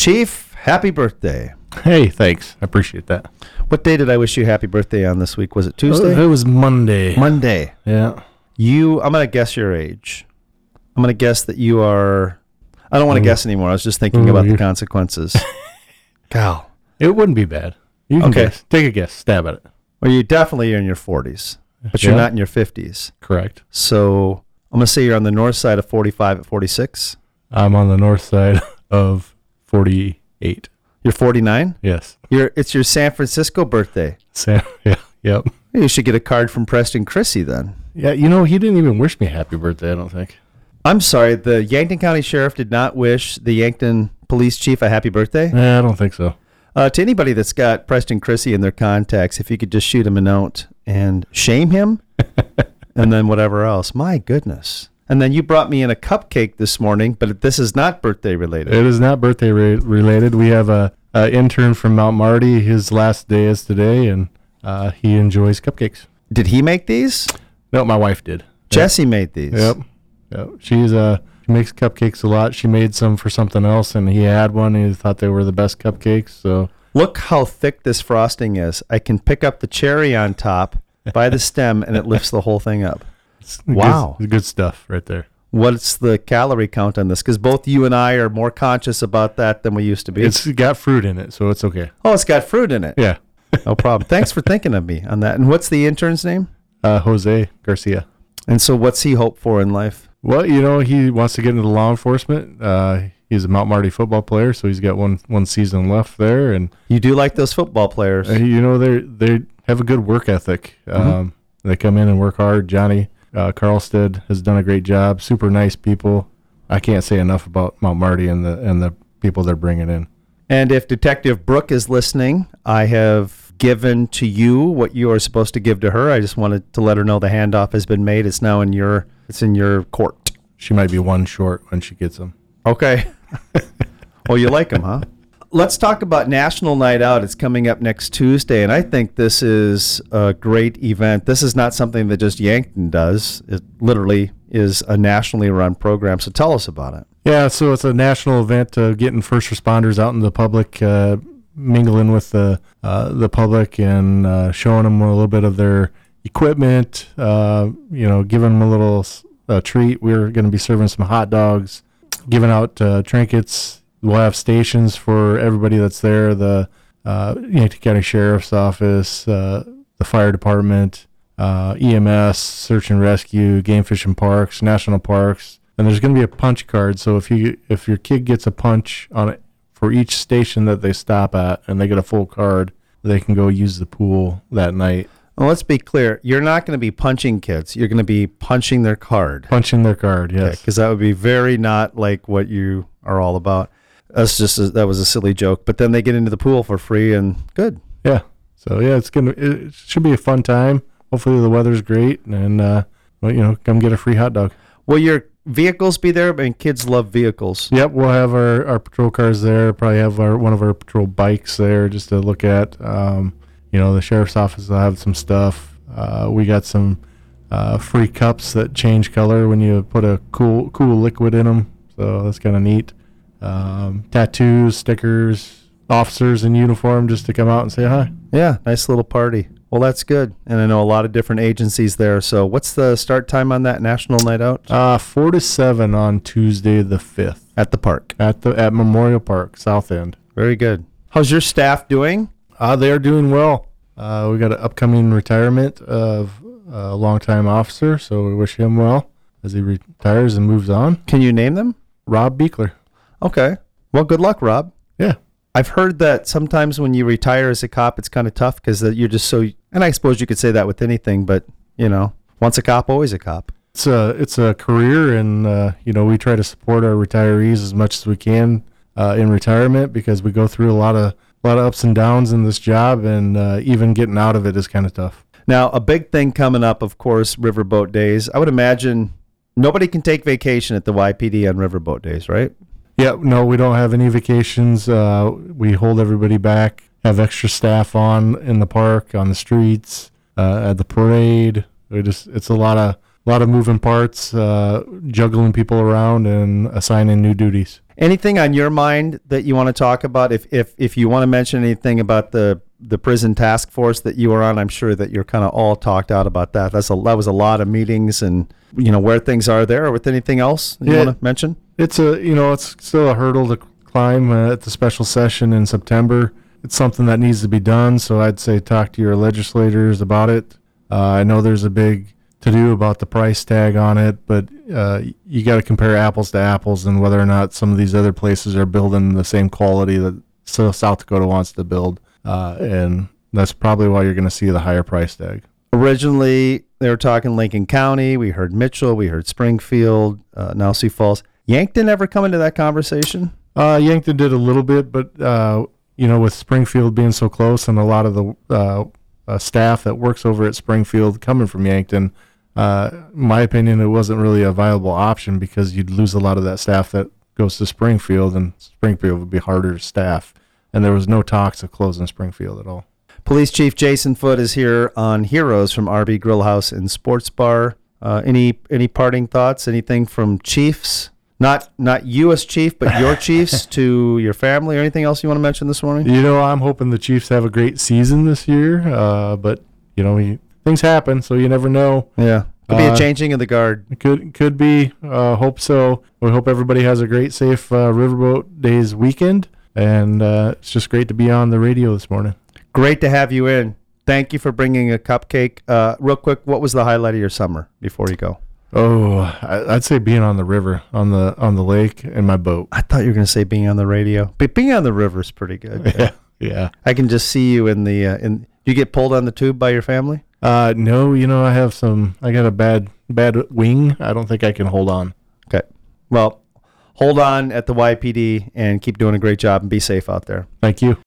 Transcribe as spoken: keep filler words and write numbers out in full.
Chief, happy birthday. Hey, thanks. I appreciate that. What day did I wish you happy birthday on this week? Was it Tuesday? It was Monday. Monday. Yeah. You, I'm going to guess your age. I'm going to guess that you are, I don't want to Ooh. guess anymore. I was just thinking Ooh, about the you're- consequences. Cal. It wouldn't be bad. You can Okay. guess. Take a guess. Stab at it. Well, you definitely are in your forties, but you're Yeah. not in your fifties. Correct. So I'm going to say you're on the north side of forty-five at forty-six. I'm on the north side of forty-eight. You're forty-nine? Yes. You're, it's your San Francisco birthday. Sam. Yeah. Yep. You should get a card from Preston Chrissy then. Yeah. You know, he didn't even wish me happy birthday, I don't think. I'm sorry, the Yankton County Sheriff did not wish the Yankton Police Chief a happy birthday. Nah, I don't think so. Uh, to anybody that's got Preston Chrissy in their contacts, if you could just shoot him a note and shame him and then whatever else. My goodness. And then you brought me in a cupcake this morning, but this is not birthday related. It is not birthday re- related. We have a, a intern from Mount Marty. His last day is today, and uh, he enjoys cupcakes. Did he make these? No, my wife did. Jesse made these. Yep. Yep. She's uh she makes cupcakes a lot. She made some for something else, and he had one. And he thought they were the best cupcakes. So Look how thick this frosting is. I can pick up the cherry on top by the stem, and it lifts the whole thing up. it's Wow. good, good stuff right there. What's the calorie count on this? Because both you and I are more conscious about that than we used to be. It's got fruit in it, so it's okay. Oh, it's got fruit in it. Yeah. No problem. Thanks for thinking of me on that. And what's the intern's name? Uh, Jose Garcia. And so what's he hope for in life? Well, you know, he wants to get into law enforcement. Uh, he's a Mount Marty football player, so he's got one one season left there, and You do like those football players. uh, you know they they have a good work ethic. Um, They come in and work hard. Johnny uh, Carlstead has done a great job. Super nice people. I can't say enough about Mount Marty and the and the people they're bringing in. And if Detective Brooke is listening, I have given to you what you are supposed to give to her. I just wanted to let her know the handoff has been made. It's now in your it's in your court. She might be one short when she gets them. Okay. Well, you like them, huh? Let's talk about National Night Out. It's coming up next Tuesday, and I think this is a great event. This is not something that just Yankton does. It literally is a nationally run program. So tell us about it. Yeah, so it's a national event, uh, getting first responders out in the public, uh, mingling with the uh, the public, and uh, showing them a little bit of their equipment. Uh, you know, giving them a little uh, treat. We're going to be serving some hot dogs, giving out uh, trinkets. We'll have stations for everybody that's there. The uh, Yankton County Sheriff's Office, uh, the fire department, uh, E M S, search and rescue, game fish and parks, national parks. And there's going to be a punch card, so if you if your kid gets a punch on it for each station that they stop at, and they get a full card, they can go use the pool that night. Well, let's be clear. You're not going to be punching kids. You're going to be punching their card. Punching their card, yes. Because that would be very not like what you are all about. That's just a, that was a silly joke. But then they get into the pool for free, and good. Yeah. So yeah, it's gonna it should be a fun time. Hopefully the weather's great, and uh, well, you know, come get a free hot dog. Will your vehicles be there? I mean, kids love vehicles. Yep, we'll have our, our patrol cars there. Probably have our one of our patrol bikes there just to look at. Um, you know, the sheriff's office will have some stuff. Uh, we got some uh, free cups that change color when you put a cool cool liquid in them. So that's kind of neat. Um, tattoos, stickers, officers in uniform just to come out and say hi. Yeah, nice little party. Well, that's good. And I know a lot of different agencies there. So what's the start time on that National Night Out? Uh, four to seven on Tuesday the fifth At the park. at the at Memorial Park, South End. Very good. How's your staff doing? Uh, they are doing well. Uh, we got an upcoming retirement of a longtime officer, so we wish him well as he retires and moves on. Can you name them? Rob Beekler. Okay. Well, good luck, Rob. Yeah. I've heard that sometimes when you retire as a cop, it's kind of tough because you're just so, and I suppose you could say that with anything, but, you know, once a cop, always a cop. It's a, it's a career, and, uh, you know, we try to support our retirees as much as we can uh, in retirement because we go through a lot of a lot of ups and downs in this job, and uh, even getting out of it is kind of tough. Now, a big thing coming up, of course, Riverboat Days. I would imagine nobody can take vacation at the Y P D on Riverboat Days, right? Yeah, no, we don't have any vacations. Uh, we hold everybody back, have extra staff on in the park, on the streets, uh, at the parade. We just, it's a lot of a lot of moving parts, uh, juggling people around and assigning new duties. Anything on your mind that you want to talk about? If if if you want to mention anything about the the prison task force that you were on, I'm sure that you're kind of all talked out about that. That's a that was a lot of meetings and you know where things are there. Or with anything else you Yeah. want to mention? It's a you know it's still a hurdle to climb uh, at the special session in September. It's something that needs to be done. So I'd say talk to your legislators about it. Uh, I know there's a big to do about the price tag on it, but uh, you got to compare apples to apples and whether or not some of these other places are building the same quality that so South Dakota wants to build. Uh, and that's probably why you're going to see the higher price tag. Originally, they were talking Lincoln County. We heard Mitchell. We heard Springfield, uh, now Sioux Falls. Yankton ever come into that conversation? Uh, Yankton did a little bit, but, uh, you know, with Springfield being so close and a lot of the uh, uh, staff that works over at Springfield coming from Yankton, uh, in my opinion, it wasn't really a viable option because you'd lose a lot of that staff that goes to Springfield, and Springfield would be harder to staff. And there was no talks of closing Springfield at all. Police Chief Jason Foote is here on Heroes from R B Grill House and Sports Bar. Uh, any any parting thoughts? Anything from chiefs? Not not you as chief, but your chiefs to your family or anything else you want to mention this morning? You know, I'm hoping the Chiefs have a great season this year, uh, but, you know, we, things happen, so you never know. Yeah. Could be Uh, a changing of the guard. Could could be. Uh, hope so. We hope everybody has a great, safe uh, Riverboat Days weekend, and uh, it's just great to be on the radio this morning. Great to have you in. Thank you for bringing a cupcake. Uh, real quick, what was the highlight of your summer before you go? Oh, I, I'd say being on the river, on the on the lake, in my boat. I thought you were going to say being on the radio, but being on the river is pretty good. Yeah, yeah. I can just see you in the uh, in. You get pulled on the tube by your family? Uh, no, you know, I have some. I got a bad bad wing. I don't think I can hold on. Okay. Well, hold on at the Y P D and keep doing a great job and be safe out there. Thank you.